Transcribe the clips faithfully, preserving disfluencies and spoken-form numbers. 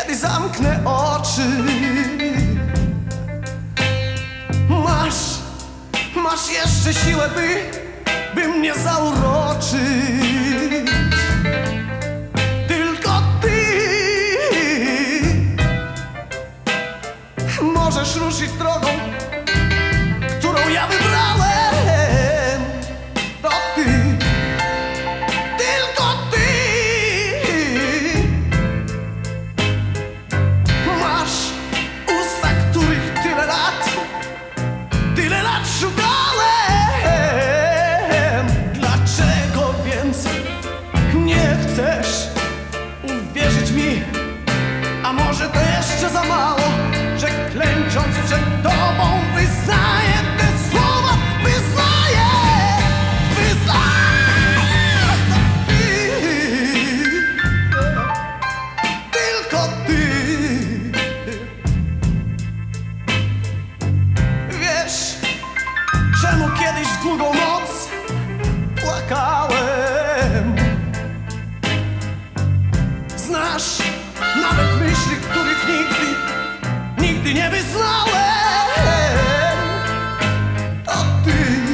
kiedy zamknę oczy. Masz, masz jeszcze siłę, by, by mnie zauroczyć. Tylko ty możesz ruszyć drogą, którą ja wybrałem. To ty, tylko ty masz usta, których tyle lat, tyle lat szukałem. Dlaczego więc nie chcesz uwierzyć mi? A może to jeszcze za mało, że klęcząc przed tobą wyznaję te słowa, wyznaję, wyznaję. Ty, tylko ty. Wiesz, czemu kiedyś w długą noc płakałem? Znasz nawet myśli, których nigdy, nigdy nie wyznałem. To ty,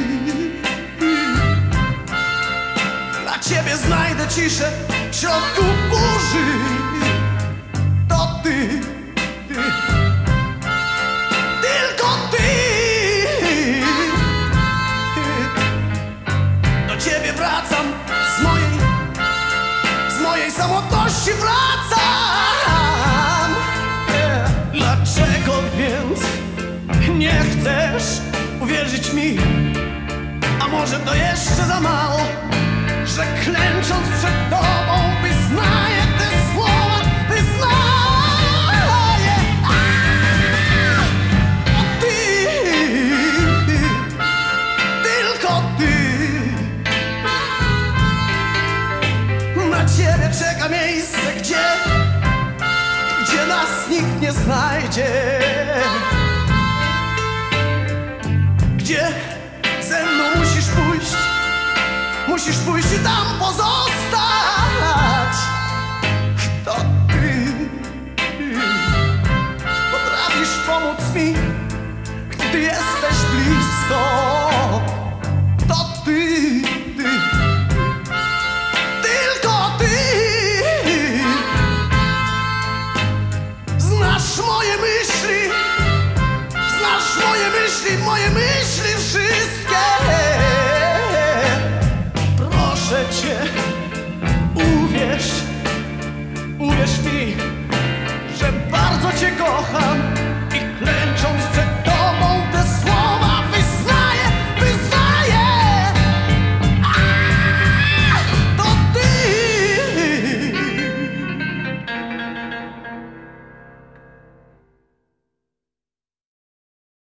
dla ciebie znajdę ciszę w środku burzy. To ty, ty, tylko ty. Do ciebie wracam z mojej, z mojej samotności wracam. Dlaczego więc nie chcesz uwierzyć mi? A może to jeszcze za mało, że klęcząc przed tobą wyznaję te słowa, wyznaję. A, ty, tylko ty. Na ciebie czeka miejsce, gdzie gdzie nas nikt nie znajdzie, gdzie ze mną musisz pójść, musisz pójść i tam pozostać. To ty potrafisz pomóc mi, gdy jesteś blisko.